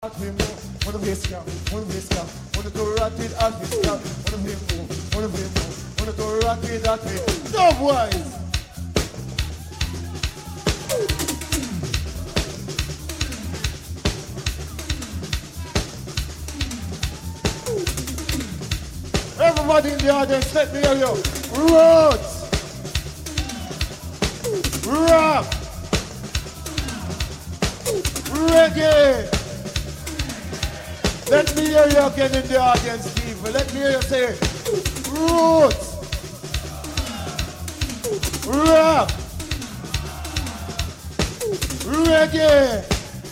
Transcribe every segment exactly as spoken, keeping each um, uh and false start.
Wanna be scout, wanna be scout, wanna go rock it out with scout, wanna be move, wanna be move, wanna go rock it out with no boys. Everybody in the audience, let me hear you. Roots, rock, reggae. Let me hear you again in the audience, people. Let me hear you say, roots, rap, reggae.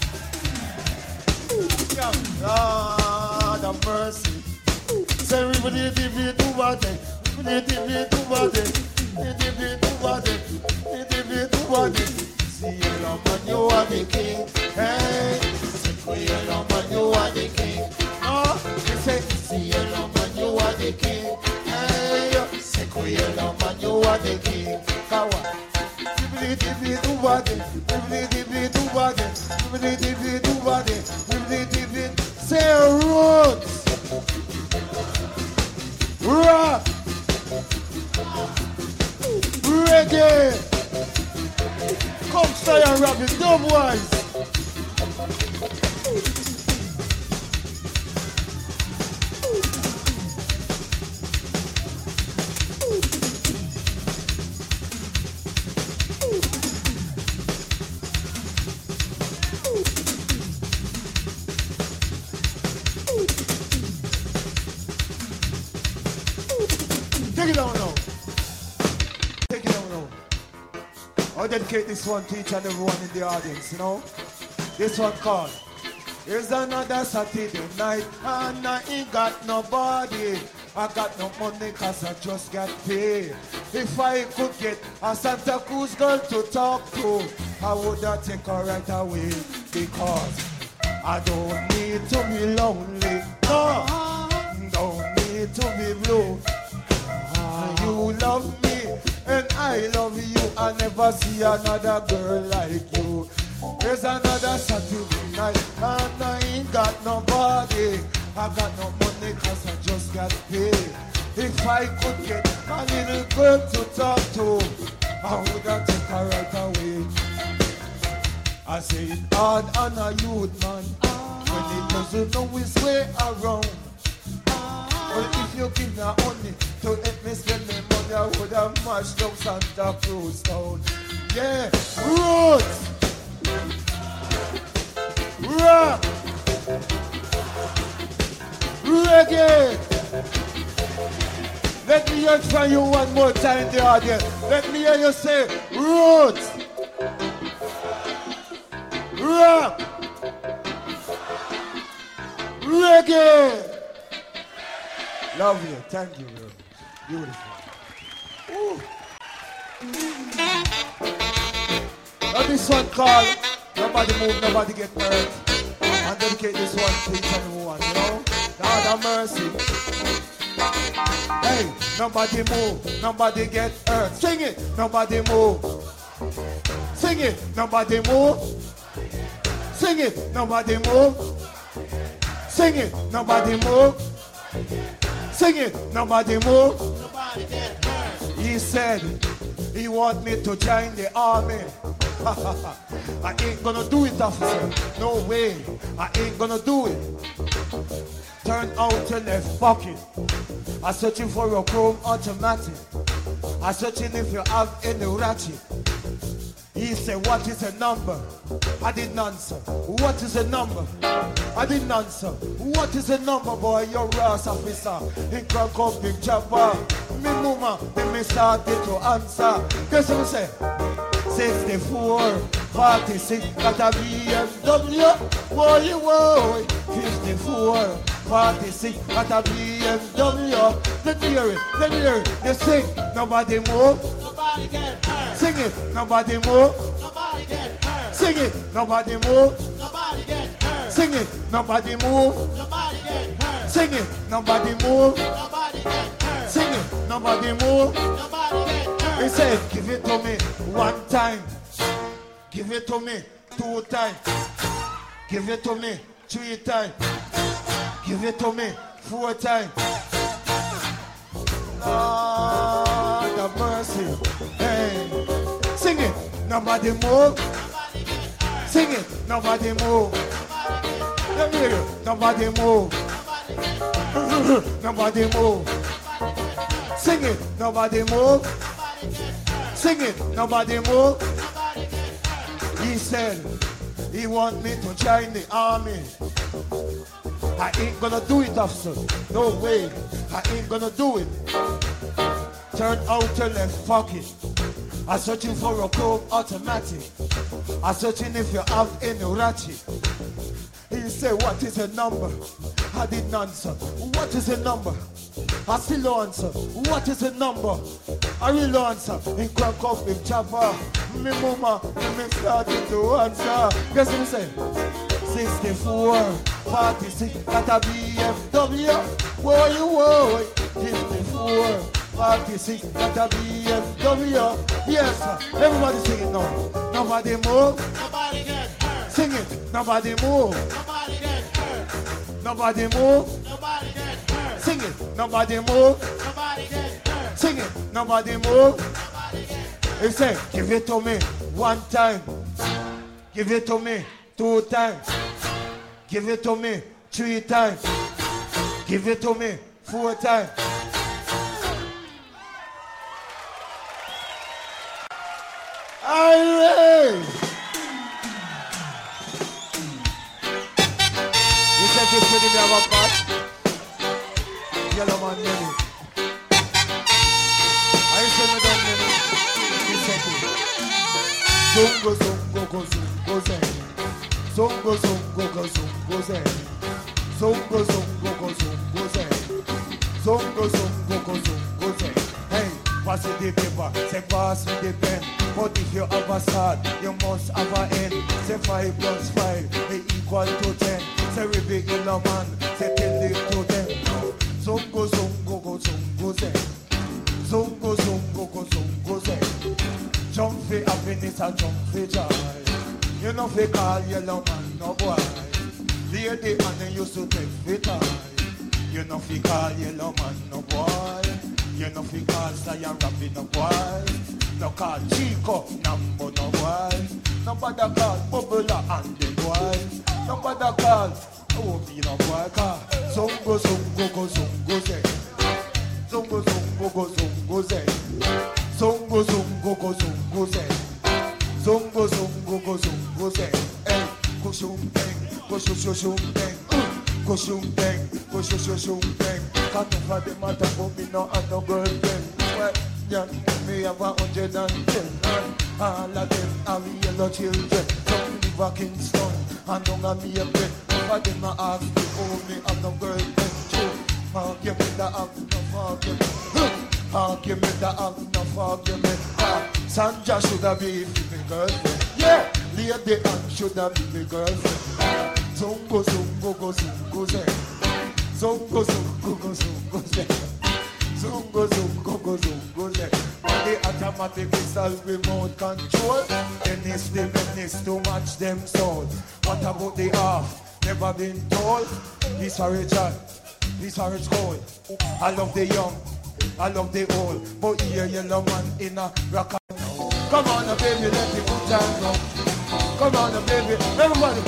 Lord of mercy. Say, we need to be too bad. We need to be too bad. We need to be too bad. We need to be too bad. See you, Lord, man, you are the king. Hey, see you, Lord, man, you are the king. You say, see you, Lord, man, you are the king. Hey, say, you, Lord, man, you are the king. Kawa. We need to be too bad. We need to be too bad. We need to be too bad. We need to be. Say, roots. Rock, reggae, come stay and rap it, dumb wise. Take it down now. Take it down now. I'll dedicate this one to each and everyone in the audience, you know. This one called Here's Another Saturday Night and I ain't got nobody. I got no money cause I just got paid. If I could get a Santa Cruz girl to talk to, I would have take her right away because I don't need to be lonely. No, don't need to be blue. You love me and I love you. I never see another girl like you. There's another Saturday night and I ain't got nobody. I got no money cause I just got paid. If I could get a little girl to talk to, I would have take her right away. I say it hard on a youth man when he doesn't know his way around. Well, if you give me honey to let me spend my money, I would have mashed up Santa Cruz town. Yeah, roots, rap, reggae. Let me hear it from you one more time in the audience. Let me hear you say roots, rap, reggae. Love you, thank you, bro. Beautiful. Ooh. Now this one called Nobody Move, Nobody Get Hurt. And dedicate this one to each and every one, you know? God have mercy. Hey, nobody move, nobody get hurt. Sing it, nobody move. Sing it, nobody move. Sing it, nobody move. Sing it, nobody move. Sing it, nobody move. Nobody get hurt. He said he want me to join the army. I ain't gonna do it, officer. No way. I ain't gonna do it. Turn out your left pocket. I'm searching for a chrome automatic. I'm searching if you have any ratchet. He said, what is the number? I didn't answer. What is the number? I didn't answer. What is the number, boy? You're Ross officer. He can't come big chopper. Me mama, then me started to answer. Guess what he said? sixty-four, forty-six, got a B M W. Whoa, whoa, fifty-four, forty-six, got a B M W. Let me hear it, let me hear it. You sing, nobody move. Nobody get hurt. Sing it, nobody move. Nobody get hurt. Sing it, nobody move. Nobody get hurt. Sing it, nobody move. Nobody get hurt. Sing it, nobody move. Nobody get hurt. Sing it, nobody move. Nobody get hurt. He said, give it to me one time. Give it to me two times. Give it to me three times. Give it to me four times. Lord have mercy. Hey, sing it. Nobody move. Sing it. Nobody move. Let me hear you. Nobody move. Nobody move. Sing it. Nobody move. Sing it. Nobody move. He said he want me to join the army. I ain't gonna do it, officer. No way. I ain't gonna do it. Turn out to left, fuck it. I'm searching for a Chrome automatic. I'm searching if you have any ratchet. He said, what is the number? I didn't answer. What is the number? I still answer. What is the number? I will answer. In crack up with chopper. Me mama, me started to answer. Guess what he said? sixty-four, forty-six, got a B M W. Whoa, you whoa. fifty-four, forty-six, got a B M W. Yes, sir. Everybody sing it now. Nobody move. Nobody get hurt. Sing it. Nobody move. Nobody get hurt. Nobody move. Nobody get hurt. Sing it. Nobody move. Nobody get hurt. Sing it. Nobody move. Nobody get hurt. He said, give it to me one time. Give it to me two times. Give it to me three times. Give it to me four times. Aye. You said this with me have a part. Yellow man many. I said me done many. He said it. Zungo zungo go zungo zen. Zungo zungo go zungo zen. Zungo zungo go zungo zen. Zungo zungo go zungo zen. Hey, pass it the paper. Say pass me the pen. But if you have a start, you must have an end. Say five plus five, they equal to ten. Say we be in a man, say tell it to them. Zungo zungo go zungo zen. Zungo zungo go zungo zen. Jump for happiness and jump for joy. You know fi call yellow man no boy. Lady and they used to take for toy. You know fi call yellow man no boy. You know fi call Zion Rabbit no boy. No call Chico, number no boy. Nobody call Bubula and the boy. Nobody call oh me no boy call. Zungo zungo go zungo zen. Zungo zungo go zungo zen. Zungo zungo go zungo zen. Zungo zungo go zungo zen. Hey, go shum bang, go shum shum shum bang. Go shum bang, go shum shum shum bang. Can't over the matter for me no and no girlfriend. Well, yeah, me have a hundred and ten and all of them are yellow children. Some live a Kingston and don't have me a bed. Over them a ask me, oh me have no girlfriend. True, argument that have no argument. Argument that have no argument. Sanja should have been my girlfriend. Yeah, Lady Ann should have been my girlfriend. Zungo zungo go zungo zen. Zungo zungo go zungo zen. Zungo zungo go zungo zen. The automatic pistol remote control. Then it's the menace to match them soul. What about the half? Never been told. This are Richard. This are rich cold. I love the young. I love the old. But here yellow man in a rock. Come on, baby, let me put time go. Come on, baby, everybody.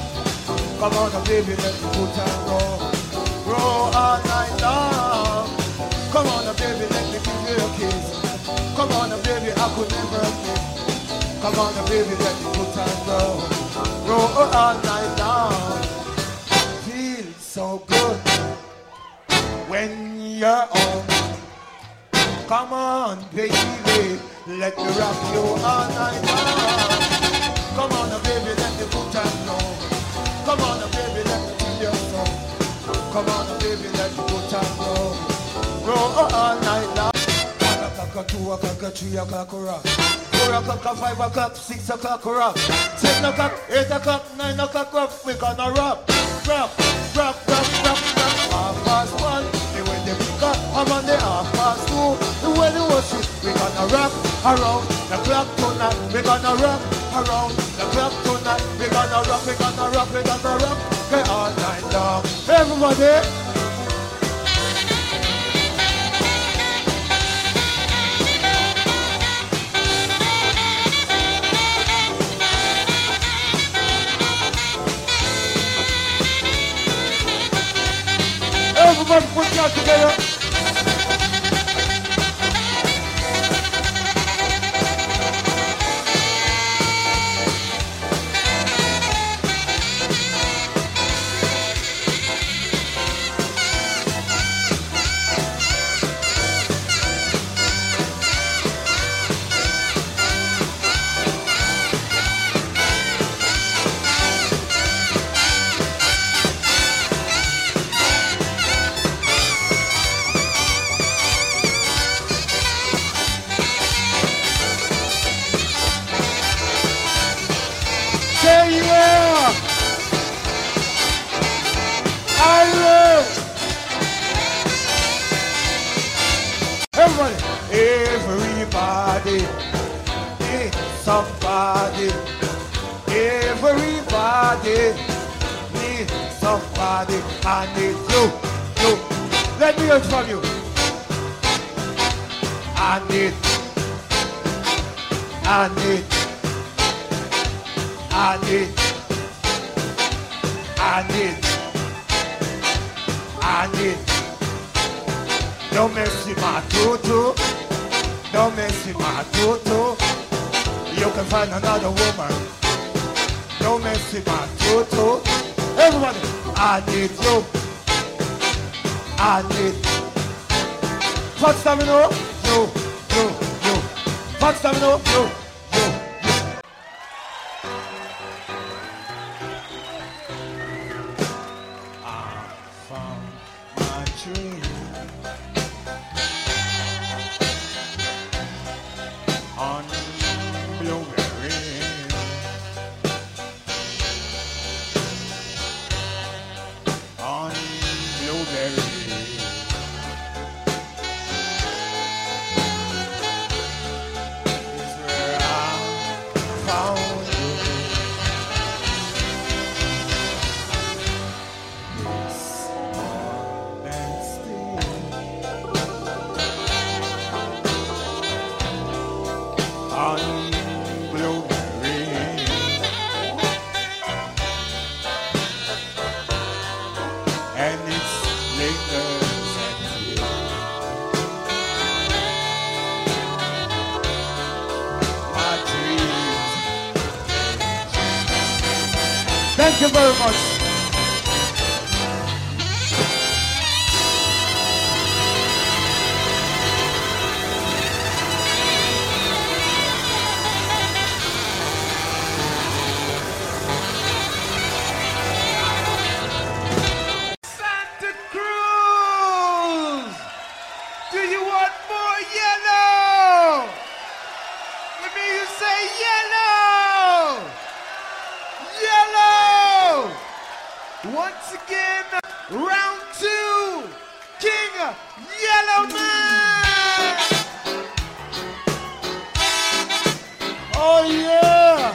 Come on, baby, let me put time go. Roll all night long. Come on, baby, let me give you a kiss. Come on, baby, I could never miss. Come on, baby, let me put time go. Roll all night long. Feel so good when you're on. Come on, baby. Let me rock you all night long. Come on, baby, let me put time go. Come on, baby, let me feel your song. Come on, baby, let me put time go. Roll all night long. One o'clock, two o'clock, three o'clock, rock. Four o'clock, five o'clock, six o'clock, rock. Seven o'clock, eight o'clock, nine o'clock, rock. We gonna rock, rock, rock, rock, rock, rock. Half past one, the way they pick up. I'm on the half past two. The way they worship, we gonna rock. around the clock tonight. We gonna rock around the clock tonight. We gonna rock, we gonna rock, we gonna rock, okay, all night long. Everybody. Everybody put your hands together. Everybody need somebody. Everybody need somebody. I need you, you. Let me hear it from you. I need, I need, I need, I need, I need. Don't mess with my tutu. Don't mess with my tutu. You can find another woman. Don't mess with my tutu. Everybody, I need you. I need. Fat stamina, you, you, you. Fat stamina, you, you, you. I found my dream. On blueberry, on blueberry, is where I found you. This and still. On blueberry, and it's lingers at you. My dreams. Thank you very much. Once again, round two, King Yellowman. Oh yeah.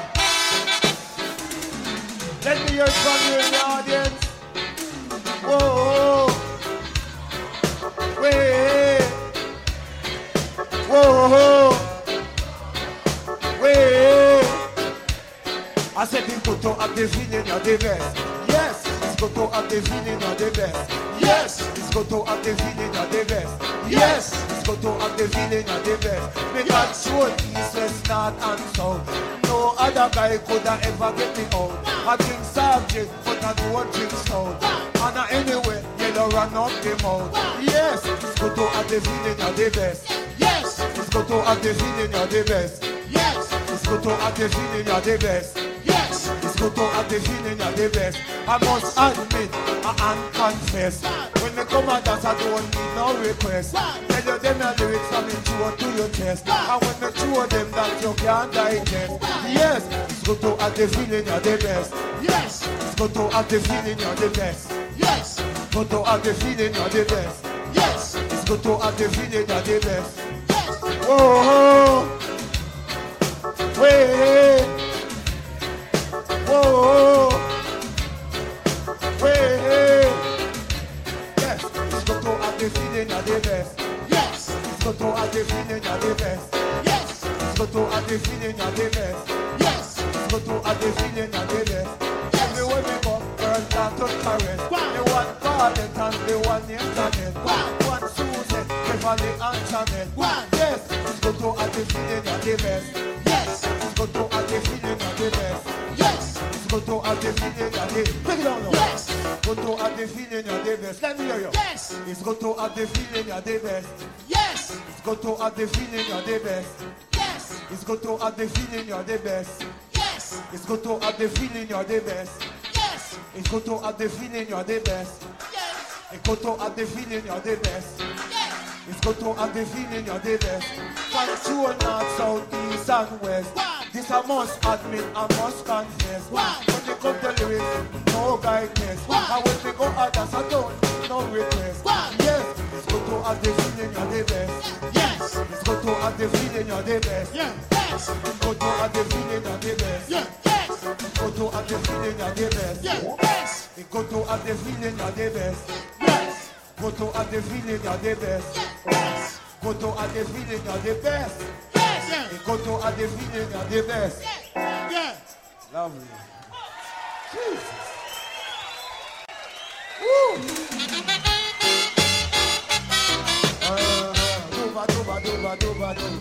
Let me hear it from you in the audience. Whoa. Wait. Whoa. Wait. I said people to have the feeling you're the best. Yes. It's good to have the feeling you're the best. Yes, it's good to have the feeling you're the best. Yes, it's good to have the feeling you're the best. Because sure east, west, north and south. No other guy could have ever get me out. I drink subject, but I don't drink stout. And anyway, yellow run up the mouth. Yes, it's good to have the feeling you're the best. Yes, it's good to have the feeling you're the best. Yes, it's good to have the feeling you're the best. Yes, it's good to have the feeling you're the best. I must admit, I and confess. When they come and dance, I don't need no request. Tell you them the lyrics I'm in through to your chest. And when they throw them that you can't digest. Yes, it's good to have the feeling you're the best. Yes, it's good to have the feeling you're the best. Yes, it's good to have the feeling you're the best. Yes, it's good to have the feeling you're the best. Yes, whoa. Wait. Whoa. Wait. Yes, it's got to have the feeling of the best. Yes. It's got to have the feeling of the best. Yes. It's got to have the feeling of the best. Yes. It's got to have the feeling of the best. Yes. Everywhere we go, girls start to caress. Wow. The one Barlet and the one internet. Wow. One Susan, Beverly and Janet. Wow. Yes, it's got to have the feeling of the best. Yes. It's got to have the feeling of the best. Yes. It's got to have the feeling of the Take it down now. Yes. Got to have the feeling of the best. Let me hear you. Yes. It's got to have the feeling of the best. Yes. It's got to have the feeling of the best. Yes. It's got to have the feeling of the best. Yes. It's got to have the feeling you're the best. Yes. It's got to have the feeling you're the best. Yes. It's got to have the feeling you're the best. Yes. It's got to have the feeling you're the best. Control north, south, east and west. Wow. This I must admit, I must confess. Wow. When they come to lyrics, no guidance. Wow. And when they go others, I don't, no request. Wow. Yes, it's got to have the feeling you're the best. Yes. It's got to have the feeling you're the best. Yeah. Yes. It's got to have the feeling you're the best. Yeah. Yes. It's got to have the feeling you're the best. Yeah. Yes. It go to have the feeling you're the best. Yes. Go to have the feeling you're the best. Yes. Go to have the feeling you're the best. Yes. Yeah. It go to have the feeling you're the best. Yeah. Lovely. Jesus. Woo. Uh, doba, doba, doba, doba, doba.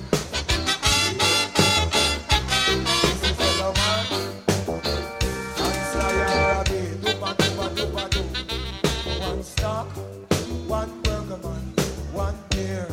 This is the one. Answer doba, doba, doba, doba. One stock, one burger man, one beer.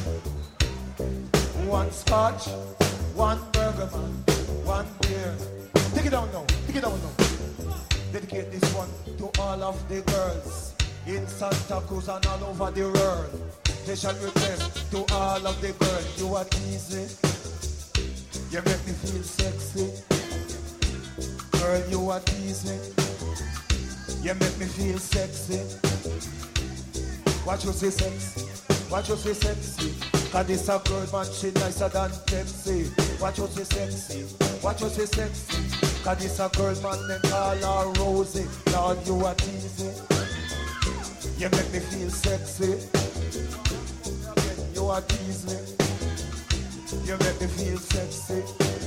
One scotch, one burger man, one beer. Take it down now, take it down now. Dedicate this one to all of the girls in Santa Cruz and all over the world. Special request to all of the girls. You are easy, you make me feel sexy. Girl, you are easy, you make me feel sexy. Watch you say sexy, watch you say sexy. Cause this a girl man, she nicer than Pepsi. Watch you say sexy, watch you say sexy. Cause this a girl man, they call her Rosie. Lord, you are teasing, you make me feel sexy. You are teasing, you make me feel sexy.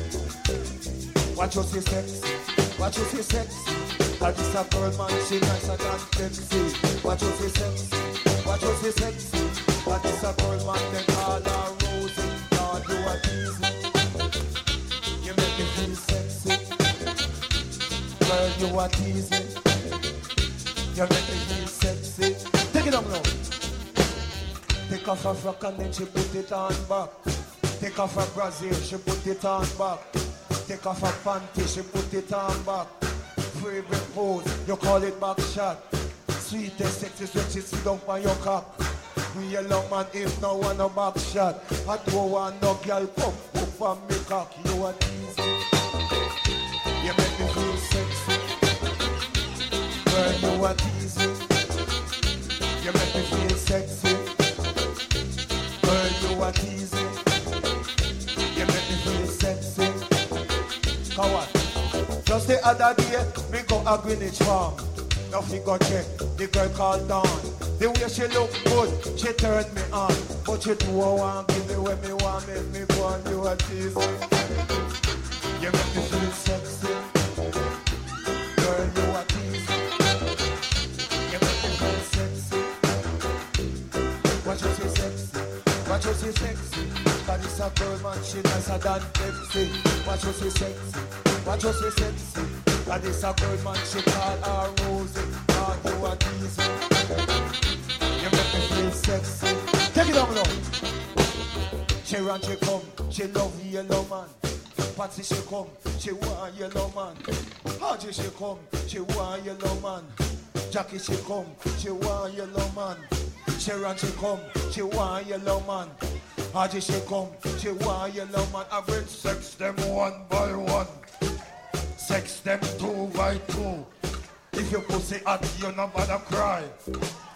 Watch you say sexy, watch you say sexy. Cause this a girl man, she nicer than Pepsi. Watch you say sexy, watch you say sexy. Cause this a girl man, they call her Rosie. Lord, you are teasing, you make me feel sexy. Girl, you are teasing, you make me feel sexy. Take it up now. Take off her frock and then she put it on back. Take off her brassiere, she put it on back. Take off her panty, she put it on back. Favorite pose, you call it back shot. Sweetest, sexiest when she sit down on your cock. We yellow man if no one a back shot. I don't want no girl come up on me cock. You are easy, you make me feel sexy. Girl, you are easy, you make me feel sexy. Girl, you are easy, you make me feel sexy. Come on. Just the other day, me go a Greenwich Farm. Now he go check, the girl called Dawn. The way she look good, she turned me on. But she do a want, give me what me want, make me go on, you a tease me. You make me feel sexy. Girl, you a tease me. You make me feel sexy. Watch you say sexy, watch you say sexy. Cause it's a girl man, she nicer than Pepsi. Watch you say sexy, watch you say sexy. Cause it's a girl man, she call her Rosie. Lord, you a tease me. You make me feel sexy. Take it over now. She run, she come, she love yellow man. Patsy she come, she want yellow man. Haji she come, she want yellow man. Jackie she come, she want yellow man. She run, she come, she want yellow man. Haji she come, she want yellow man. I will sex them one by one. Sex them two by two. If your pussy hot, you no bother cry.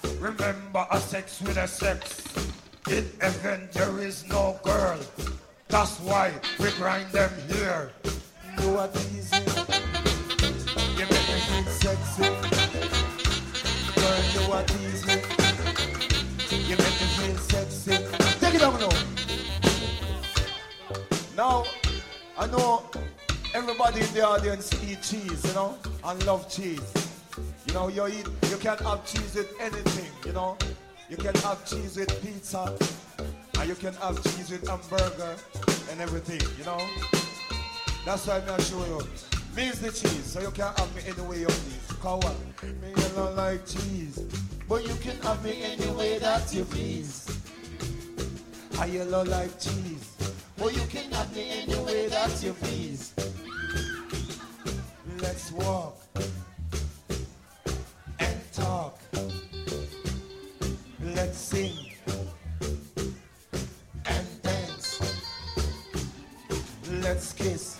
Remember a sex with a sex. In heaven there is no girl. That's why we grind them here. You are easy. You make me feel sexy. Girl, you are easy. You make me feel sexy. Take it down now. Now, I know everybody in the audience eat cheese, you know, and love cheese. You know, you eat, you can have cheese with anything, you know. You can have cheese with pizza, and you can have cheese with hamburger and everything, you know. That's why I'm going to show you. Me is the cheese, so you can have me any way you please. Cause what? Me you don't like cheese, but you can have me any way that you please. I you don't like cheese, but you can have me any way that you please. Let's walk and talk. Let's sing and dance. Let's kiss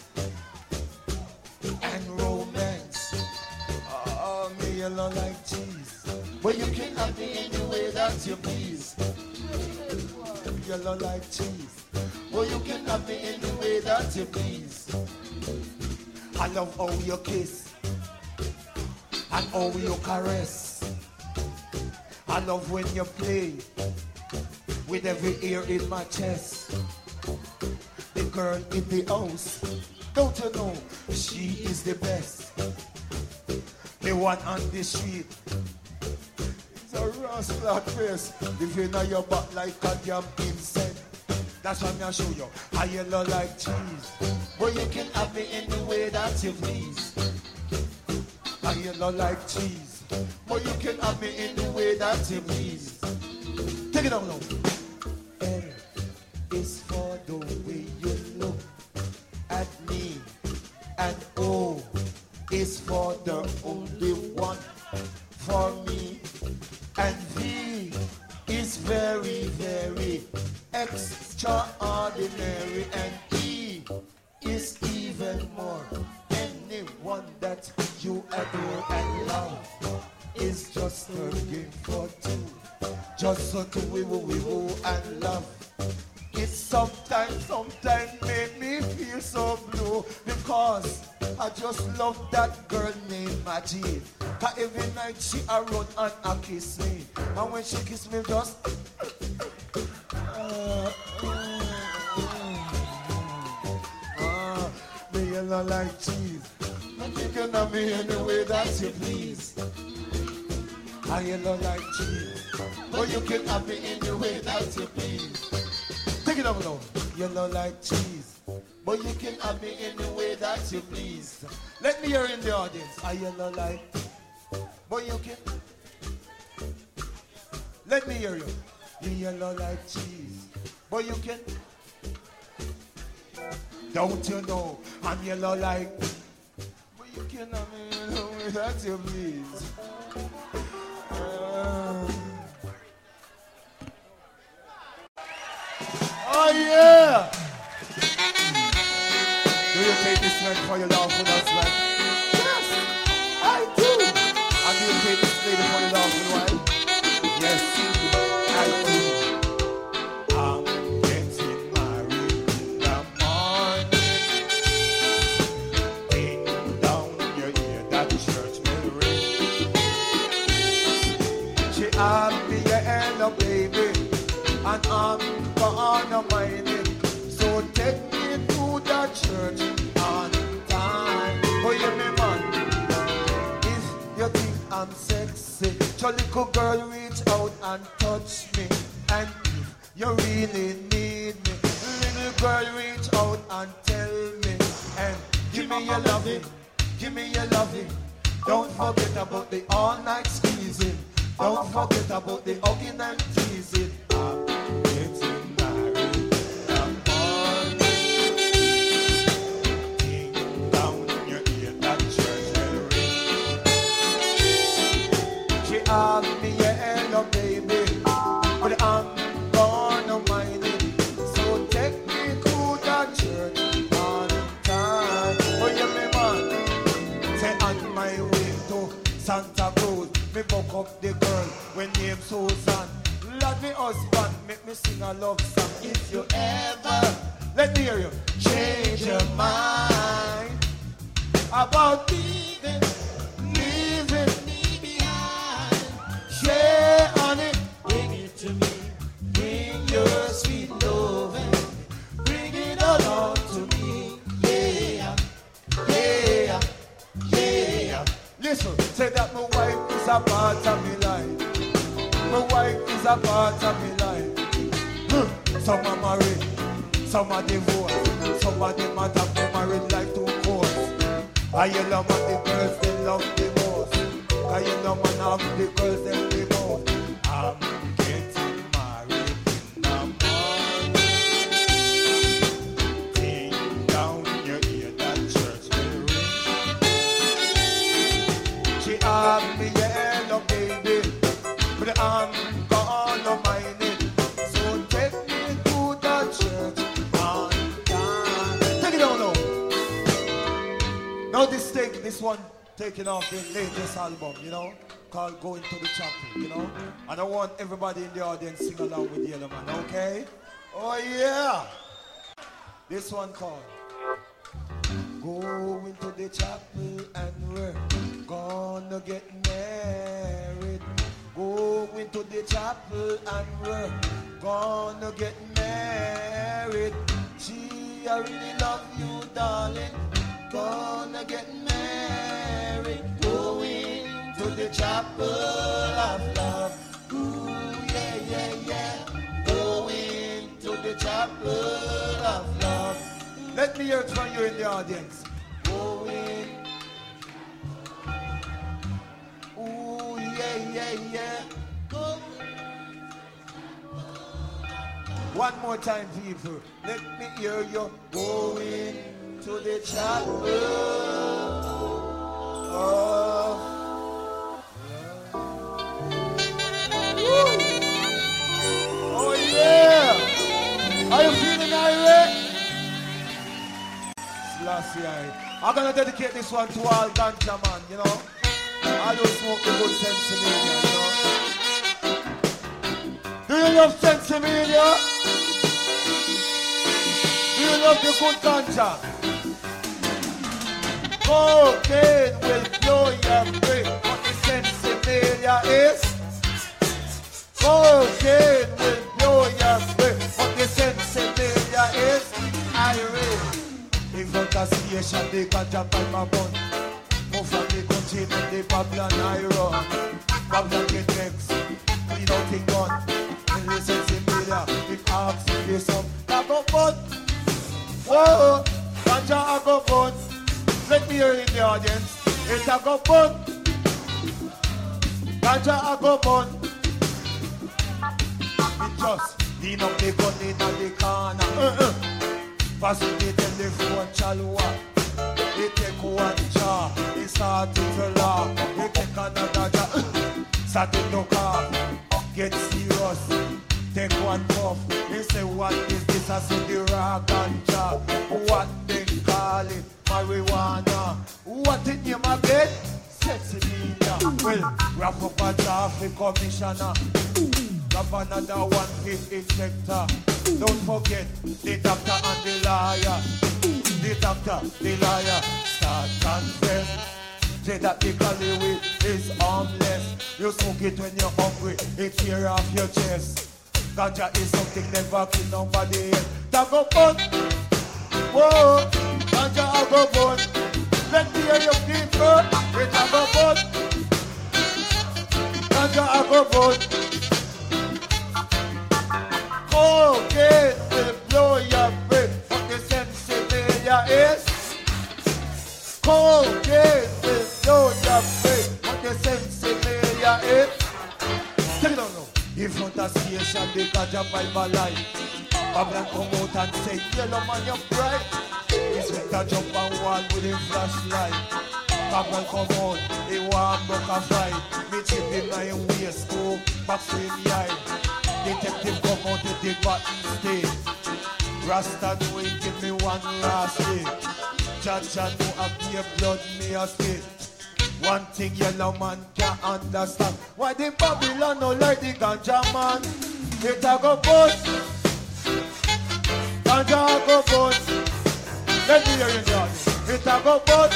and romance. Oh, me you don't like cheese, but you can have me any way that you please. You don't like cheese, but you can have me any way that you please. I love how you kiss and how you caress. I love when you play with every ear in my chest. The girl in the house, don't you know she is the best? The one on the street, it's a rust black face. If you know your back like a damn insect. That's what I'm gonna show you. I yellow like cheese, but you can have me any way that you please. I yellow like cheese, but you can have me any way that you please. Take it down now. L is for the way you look at me, and O is for the only one for me, and V is very, very extraordinary, and E is even more. Anyone that you adore and love is just a game for two. Just so to wee woo wee woo and love. It sometimes, sometimes make me feel so blue, because I just love that girl named Maggie. Cause every night she a run and a kiss me, and when she kiss me just uh, uh, uh, me you don't like cheese, but you can have me any way that you please. I you don't like cheese, but you can have me any way that you please. Take it up now. You don't like cheese, but you can have me any way that you please. Let me hear in the audience. I you don't like, but you can. Let me hear you. You don't like cheese, but you can. Don't you know I'm yellow like, but you can have me any way that you please. Uh, Oh yeah! Do you take this man for your love with us, man? Yes, I do. And do you take this lady for your love with wife? Yes, I do. I'm getting married in the morning. Ding down, you hear that church bell ring. She asked me, yeah, hello, baby, and I'm gonna mind it. So take me to the church on time. Oh, yeah, me man. If you think I'm sexy, your little girl reach out and touch me. And if you really need me, little girl reach out and tell me. And give me your loving, give me your loving. Don't forget about the all night squeezing. Don't forget about the hugging and teasing. Ask me, yeah, hello, baby, but I'm gonna mind it. So take me to the church on time. Oh, yeah, me man. Say on my way to Santa Cruz, me buck up the girl when named Susan. Lord, me husband, make me sing a love song. If you ever Let me hear you. Change your mind about leaving, leaving me behind. Share on it, bring it to me. Bring your sweet loving, bring it all on to me. Yeah, yeah, yeah. Listen, say that my wife is a part of my life. My wife is a part of my life. Hmm. Some are married, some are divorced, some of them are have their married life to course. I yell man the girls they love the most. I yell man have the girls them the most. I'm getting married in the morning. Ding down your ear that church will ring. She have me yellow baby, but I'm gonna mind it. So take me to the church on time. Take it down now. Now this take this one taking off the latest album, you know, called Going to the Chapel, you know. And I want everybody in the audience sing along with Yellow Man, okay? Oh yeah! This one called Going to the chapel and we're gonna get married. Going to the chapel and we're gonna get married. Gee, I really love you, darling. Gonna get married. Going to the chapel of love. Ooh, yeah, yeah, yeah. Going to the chapel of love. Let me hear it from you in the audience. Going. Ooh, yeah, yeah, yeah. Going. One more time, people. Let me hear you. Going to the chapel. Oh. Oh yeah! Are you feeling irate? Last year, I'm gonna dedicate this one to all ganja man, you know. I don't smoke the good Sensimania, you know. Do you love Sensimania? Do you love the good ganja? Cocaine will blow your brain. What the Sensimania is? Cocaine will blow your brain. What the Sensimania is? Irate. In front of station, they can jump on my bun. Move from the country, and the Babylon I run. Babylon get vexed, clean out the gun. And listen to me there, if I ask you this up, I go bun. Whoa, ganja I go bun. Let me hear in the audience. It I go bun. Ganja I go bun. It just lean up the gun in the corner. Uh-uh. Pass the telephone, chalwa. He take one jar, he start to laugh. He take another jar, start to look up. Get serious, take one puff. He say, what is this? I say, the rock and jar. What they call it? Marijuana. What in your market? Sensimania. Well, wrap up a jar for commissioner. Grab another one for inspector. Don't forget the doctor and the liar. The doctor, the liar, start confess. Say that the calorie is harmless. You smoke it when you're hungry, it tear off your chest. Ganja is something never kill nobody. Tago bun, whoa, ganja I go bun. Let me hear your people, it a go bun. Ganja I go bun. Okay, will blow your brain. What the Sensimania is? Cocaine will blow your brain. What the Sensimania is? Take it down now. In front of station, they got your Bible light. Babylon come out and say, yellow man, you're bright. Inspector jump on wall with a flashlight. Babylon come out, he want broke a fight. Me chip in my waist, go back to him yard. Detective come out with the button state. Rasta know he give me one last day. Judge I know I be a blood me a state. One thing yellow man can't understand. Why the Babylon no like the ganja man? It a go bust. Ganja a go bun. Let me hear you now. It a go bun.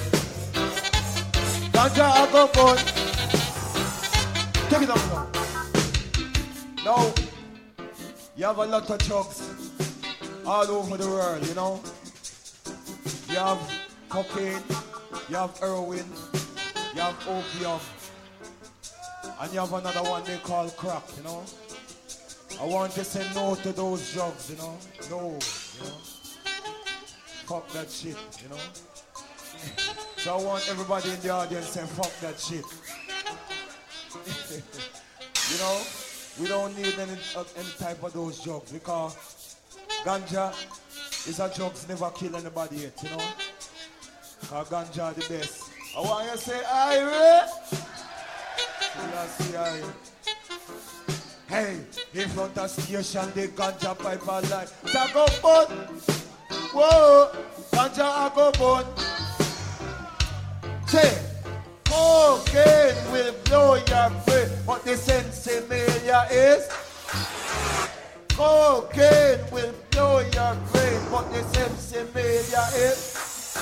Ganja a go bun. Take it up now. Now, you have a lot of drugs all over the world, you know. You have cocaine, you have heroin, you have opium, and you have another one they call crack, you know. I want to say no to those drugs, you know. No, you know. Fuck that shit, you know. So I want everybody in the audience to say fuck that shit. You know, we don't need any, uh, any type of those drugs because ganja is a drugs never kill anybody yet, you know. Because ganja the best. I want you to say, Ira. See, I Hey, in front of station, the ganja pipe are like, Taco bun. Whoa, ganja a go bun. Say, cocaine will blow your brain, but the sensimilia is cocaine will blow your brain, but the sensimilia is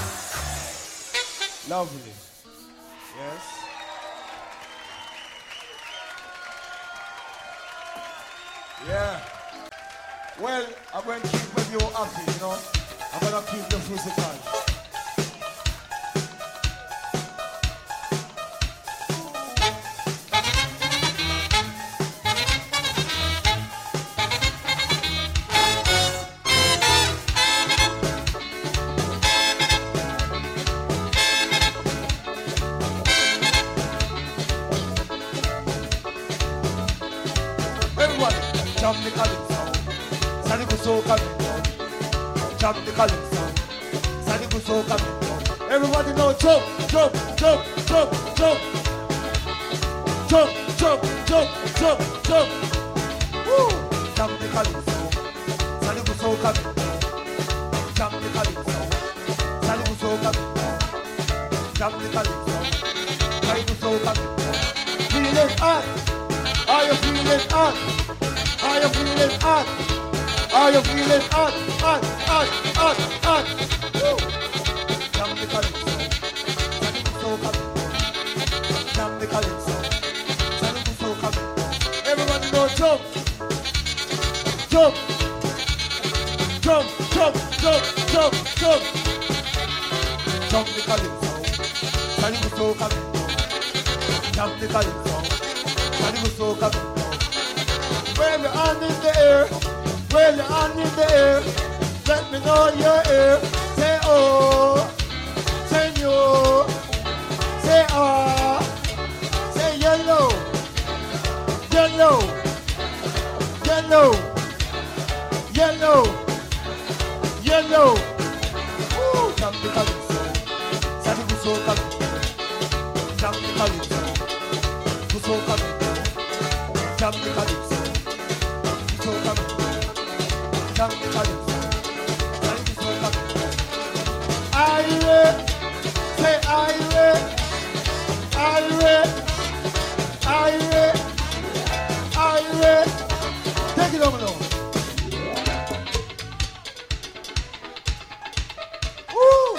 lovely. Yes. Yeah. Well, I'm going to keep you happy, you know. I'm going to keep you physical. Jump the calypso, Sally go so coming down. Jump the calypso, Sally go so coming down. Everybody know jump, jump, jump, jump, jump, jump, jump, jump, jump, jump. Woo! Jump the calypso, Sally go so coming down. Jump the calypso, Sally go so coming down. Jump the calypso, Sally go so coming down. Feel it hot, are you feeling hot? Are you feeling hot? Are you feeling hot? Hot, hot, hot, hot. Woo! Jump the calypso, Sally go so coming down. Jump the calypso, Sally go so coming down. Everybody know jump, jump, jump, jump, jump, jump, jump. Jump the calypso, Sally go so coming down. Jump the calypso, Sally go so coming down. Wave your hand in the air, wave your hand in the air. Let me know you're here. Say oh, say no, say ah, say yellow, yellow, yellow, yellow, yellow. Woo! Jump the calypso, Sally go so coming down. Jump the calypso, go so coming down. Jump the calypso. Jump the calypso, Sally go so coming down. Ira, say Ira, Ira, Ira, Ira. Take it over now. Woo!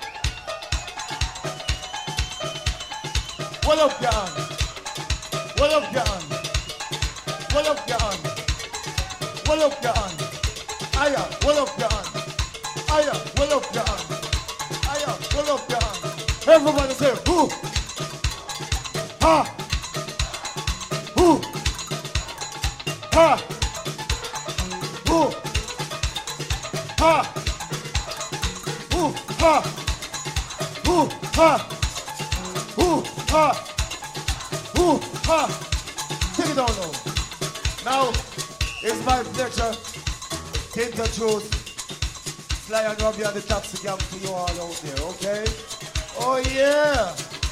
What up, your hand? What up, your hand? What up, your hand? What up, your hand? Aya, what up, your hand? Aya, what up, your hand? Aya, what up, your hand? Everybody say, who? Ha! Who? Ha! Who? Ha! Who? Ha! Who? Ha! Who? Ha! Who? Ha! Take it down now. Now, it's my pleasure to introduce Sly and Robbie and the Taxi Gang to you all out there, okay? Oh yeah!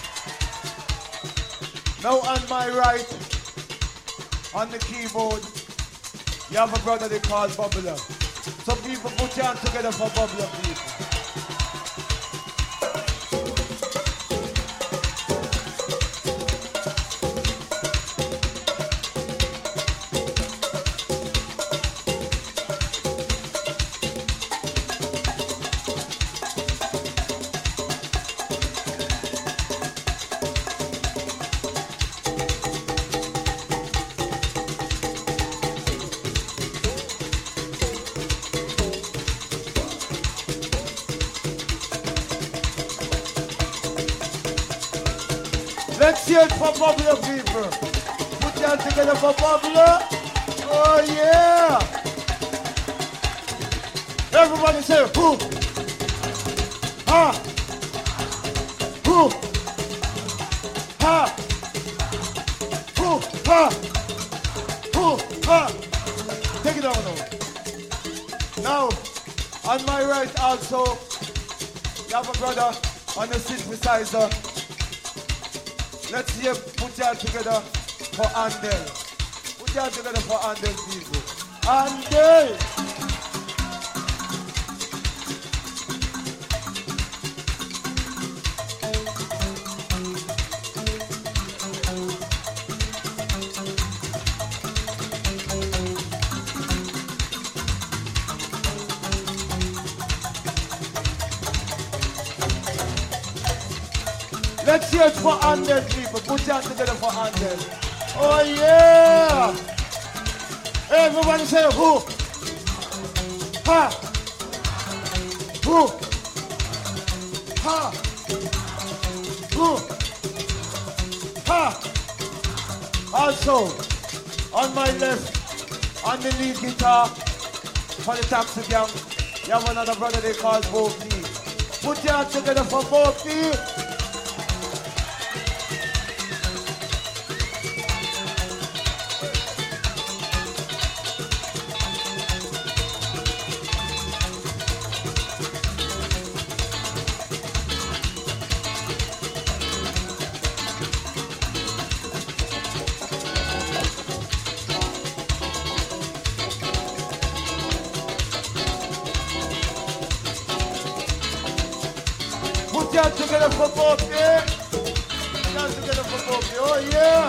Now on my right, on the keyboard, you have a brother they call Bubbler. So people put your hands together for Bubbler, people. Let's see it for Pablo people. Put your hands together for Pablo. Oh yeah. Everybody say who? Ha. Who? Ha. Who? Ha. Who? Ha. Take it down now. Now, on my right also, you have a brother on the synthesizer. Let's see you put your hands together for Andel. Put your hands together for Andel people. Andel! Let's hear it for Andel, people. Put your hands together for Andel. Oh, yeah. Everybody say who? Ha. Who? Ha. Who? Ha. Also, on my left, on the lead guitar, for the taxi gang, you have another brother they call Bofi. Put your hands together for Bofi. Put your hands together for Bofi. Put your hands together for Bofi. Oh yeah.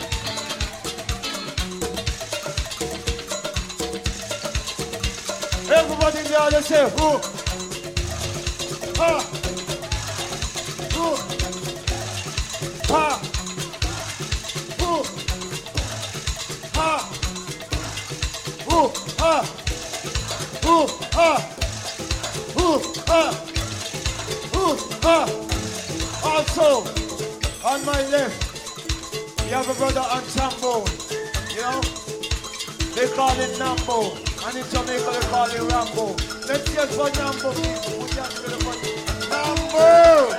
Everybody in the audience say who? Ha. Who? Ha. Who? Ha. Who? Ha. Who? Ha. Who? Ha. Ah. Also, on my left, you have a brother on trombone. You know, they call it Nambo, and in Jamaica they call it Rambo. Let's hear for Nambo, people. Put your hands together for Nambo.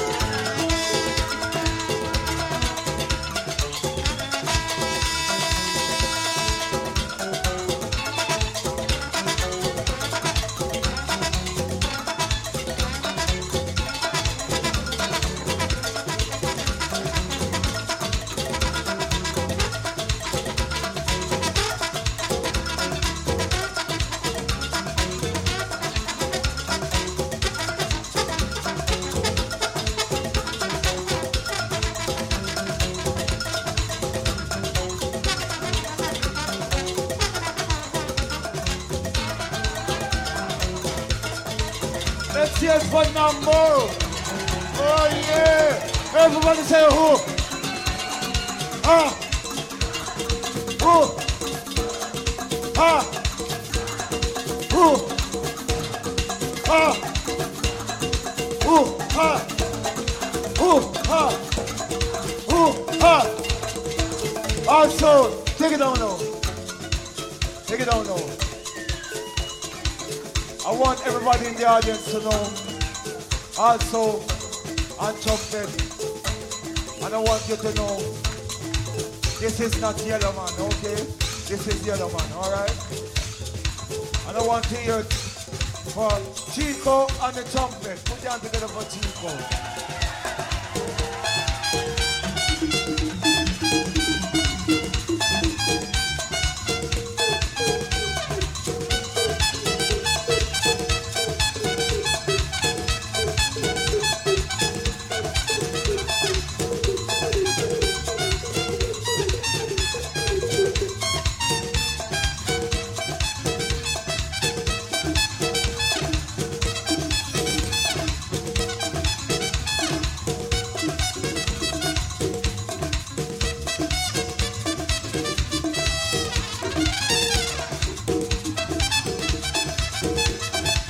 Let's hear it for Nambo. Oh yeah. Everybody say who? Ha. Who? Ha. Who? Ha. Who? Ha. Who? Ha. Who? Ha. Also, take it down now. Take it down now. I want everybody in the audience to know, also, on trumpet, and I want you to know, this is not Yellow Man, okay? This is Yellow Man, all right? And I want to hear it for Chico and the trumpet. Put your hand together for Chico.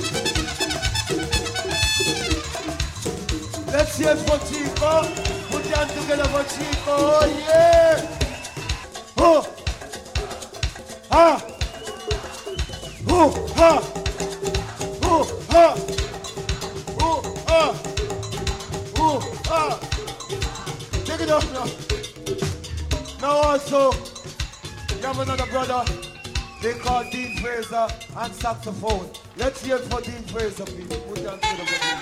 Let's hear it for Chico. Put your hands together for Chico. Oh yeah. Oh. Ah. Oh. Ha. Oh. Ha. Oh. Ah. Oh. Ah. Take it off now. Now also, you have another brother. They call Dean Fraser and saxophone. Let's hear it for Dean Fraser, please. Put your hands together for Dean.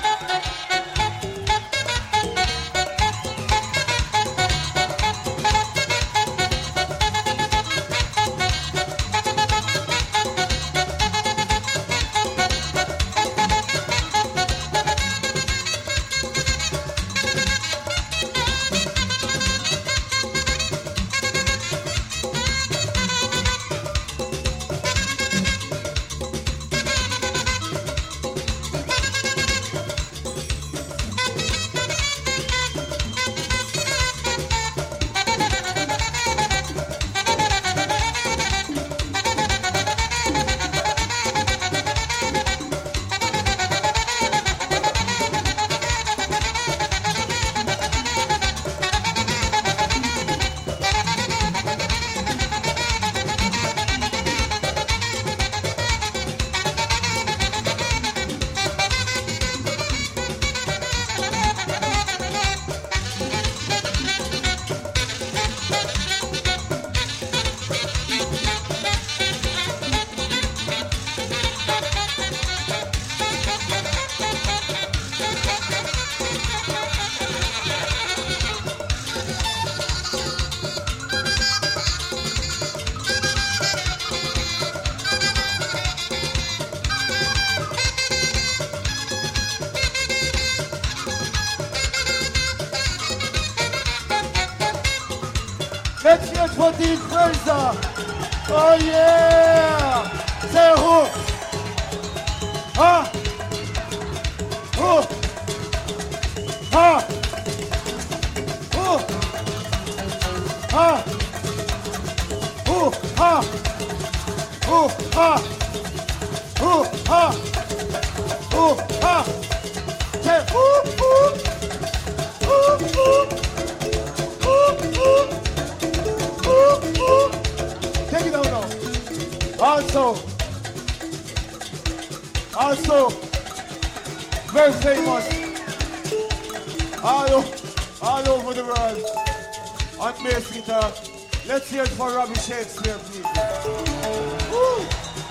Let's hear it for Dean Fraser. Oh yeah. Say who? Huh? Who? Huh? Who? Huh? Who? Huh? Who? Huh? Who? Huh? Who? Huh? Say who? Who? Who? Who? Who? Who? Take it down now. Also, also, very famous all, o- all over the world on bass guitar. Let's hear it for Robbie Shakespeare, please. Woo.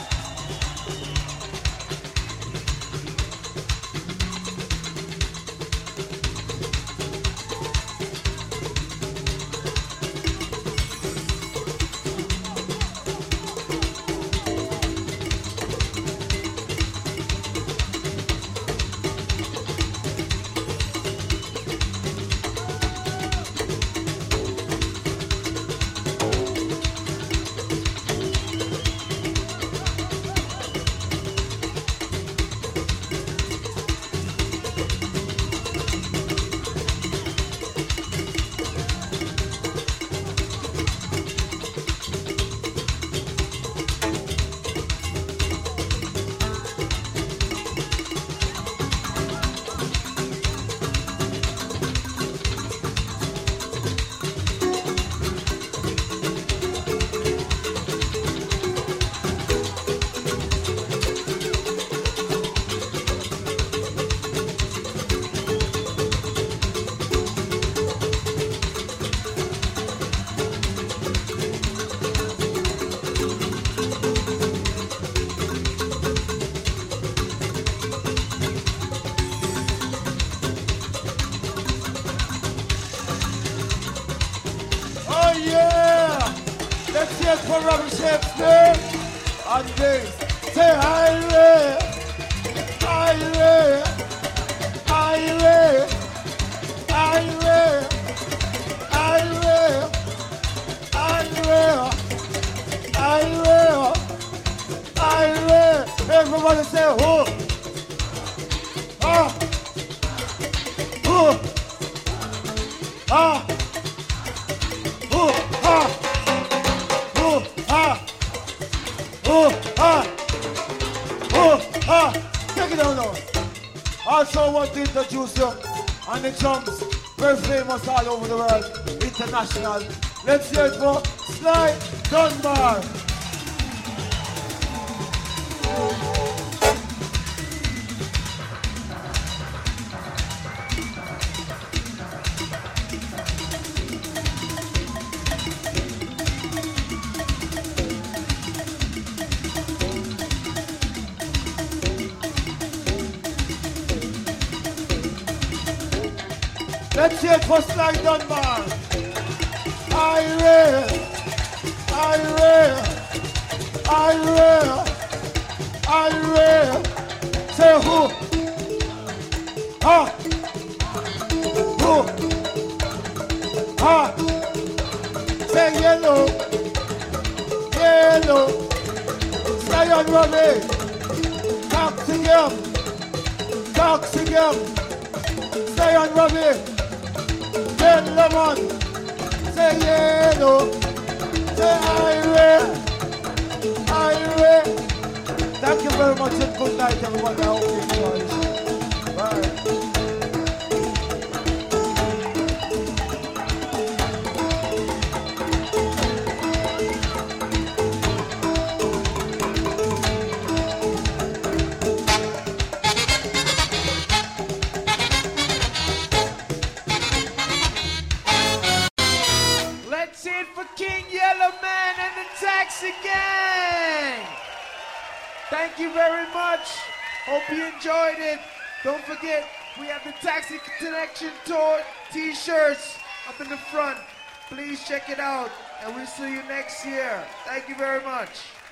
Let's hear it for Robbie Shakespeare on bass. Say highway, highway, highway, highway, highway, highway, highway, highway. Everybody say who? Ah, who? Ah, who? Ah. Ah! Oh! Ah! Oh! Ah! Take it down now. Also want to introduce you on the drums, very famous all over the world, international. Let's hear it for Sly Dunbar. Let's hear it for Sly Dunbar. I will, I will, I will, I will. Say who? Ha! Who? Ha! Say yellow, yellow. Stay on Robbie. Toxic him, toxic him. Stay on Robbie. Lemon, say yellow, say I will, I will. Thank you very much and good night everyone. I hope you enjoy this. Bye. Thank you very much. Hope you enjoyed it. Don't forget, we have the Taxi Connection Tour t-shirts up in the front. Please check it out, and we'll see you next year. Thank you very much.